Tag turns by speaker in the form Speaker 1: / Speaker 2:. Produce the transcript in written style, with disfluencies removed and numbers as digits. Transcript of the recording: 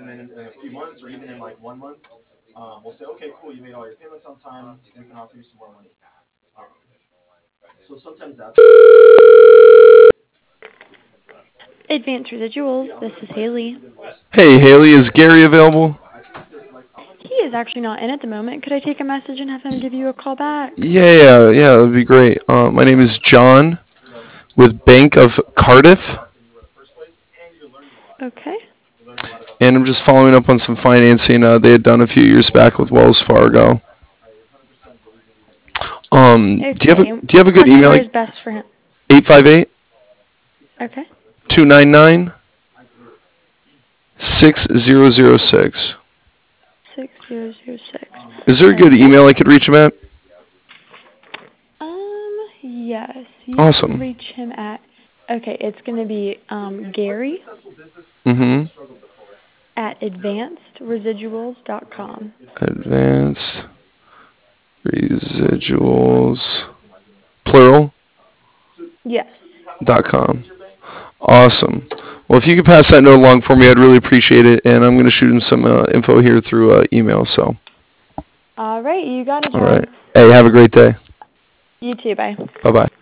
Speaker 1: and then in a few months or even in like 1 month, we'll say, okay, cool, you made all your payments on time. We can offer you some more money. Um, so sometimes that's
Speaker 2: Advanced Residuals, this is Haley.
Speaker 3: Hey, Haley, is Gary available?
Speaker 2: He is actually not in at the moment. Could I take a message and have him give you a call back?
Speaker 3: Yeah, that'd be great. My name is John with Bank of Cardiff,
Speaker 2: Okay.
Speaker 3: and I'm just following up on some financing they had done a few years back with Wells Fargo.
Speaker 2: Okay.
Speaker 3: Do you have a good
Speaker 2: What
Speaker 3: email?
Speaker 2: number
Speaker 3: Like
Speaker 2: is best for him?
Speaker 3: 858
Speaker 2: Okay.
Speaker 3: 299 6006.
Speaker 2: 6006.
Speaker 3: Is there a good
Speaker 2: Okay.
Speaker 3: email I could reach him at?
Speaker 2: Yes. You can
Speaker 3: Awesome.
Speaker 2: reach him at, okay, it's going to be Gary
Speaker 3: Mm-hmm.
Speaker 2: at advancedresiduals.com.
Speaker 3: Advanced residuals, plural,
Speaker 2: Yes.
Speaker 3: .com. Awesome. Well, if you could pass that note along for me, I'd really appreciate it. And I'm going to shoot him some info here through email. So,
Speaker 2: All right. You got it,
Speaker 3: all right.
Speaker 2: John.
Speaker 3: Hey, have a great day.
Speaker 2: You too. Bye.
Speaker 3: Bye-bye.